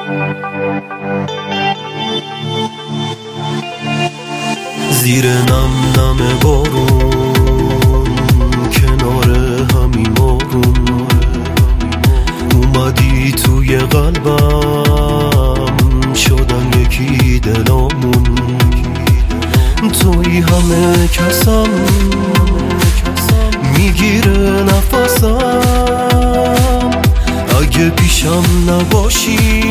زیر نم نم بارون کنار همین بارون اومدی توی قلبم شدن یکی دلامون توی همه کسم میگیره نفسم اگه پیشم نباشی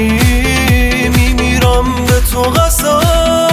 میمیرم به تو قسم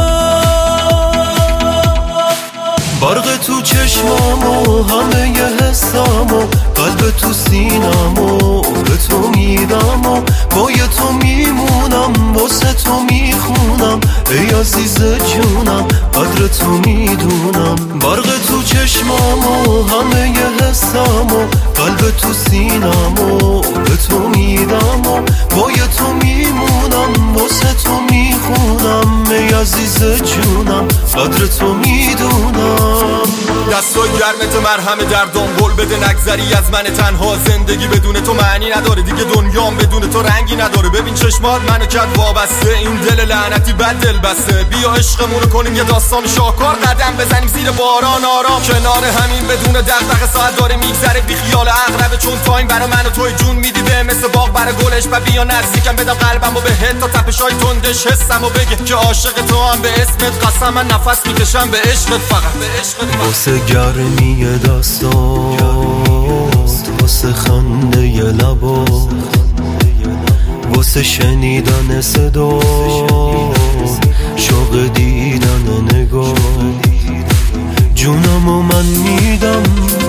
برق تو چشمامو همه ی حسامو قلب تو سینمو به تو میدم و با تو میمونم واسه تو میخونم ای عزیز جونم قدر تو میدونم برق تو چشمامو همه ی حسامو قلب تو سینمو به تو میدم و با تو میمونم واسه تو میخونم ای عزیز جونم قدر تو میدونم دستای گرمت مرهم دردام قول بده نگذری از من تنها زندگی بدون تو معنی نداره دیگه دنیام بدون تو رنگی نداره ببین چشمات منو کرد وابسته این دل لعنتی بد دل بسته بیا عشقمونو کنیم یه داستان شاهکار قدم بزنیم زیر باران آرام کنار همین بدون دغدغه ساعت داره میگذره بی خیال عقربه چون تایم برای من و توی جون میدی به مثل باغ برای گلش و بیا نزدیکم بدم قلبمو بهت تا تپشای تندش حسمو بگه که عاشق تو هم به اسمت قسم من نفس میکشم به عشقت فقط به عشقت واسه گرمی دستات واسه خنده ی لبات واسه شنیدن صدا شوق دیدن نگاه جونمو من میدم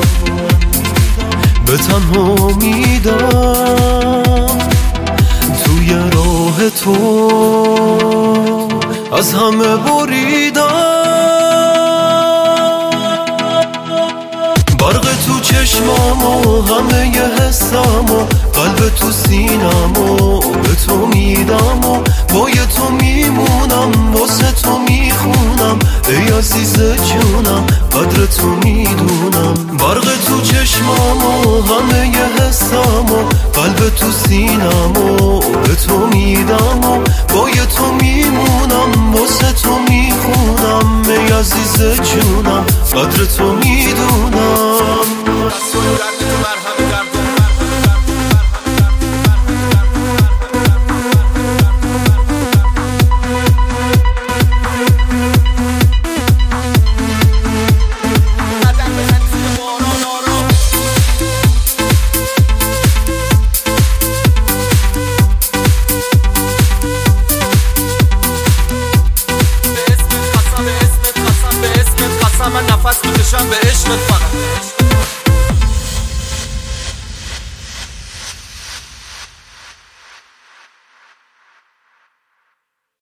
به تنها میدم توی راه تو از همه بریدم برق تو چشمامو همه ی حسامو قلب تو سینمو به تو میدم و با تو میمونم واسه تو میخونم ای عزیز جونم قدر تو میدونم برق تو چشمامو همه ی حسامو قلب تو سینمو به تو میدم و با تو میمونم واسه تو میخونم ای عزیز جونم قدر تو میدونم من نفس میکشم به عشقت فقط